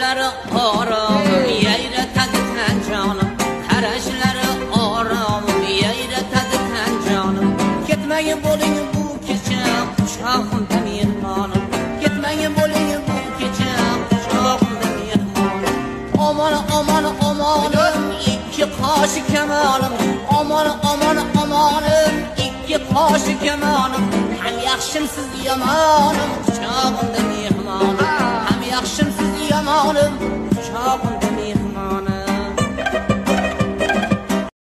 qarashlari orom yayratadi tan jonim, qarashlari orom yayratadi tan jonim. Ketmagin bo'ling bu kecha quchog'imda mehmonim, ketmagin bo'ling bu kecha quchog'imda mehmonim. Omon omon omonim ikki qoshi kamonim, omon omon omonim ikki qoshi kamonim. Ham yaxshimsiz yomonim quchog'imda mehmonim, ham yaxshimsiz yomonim quchog'imda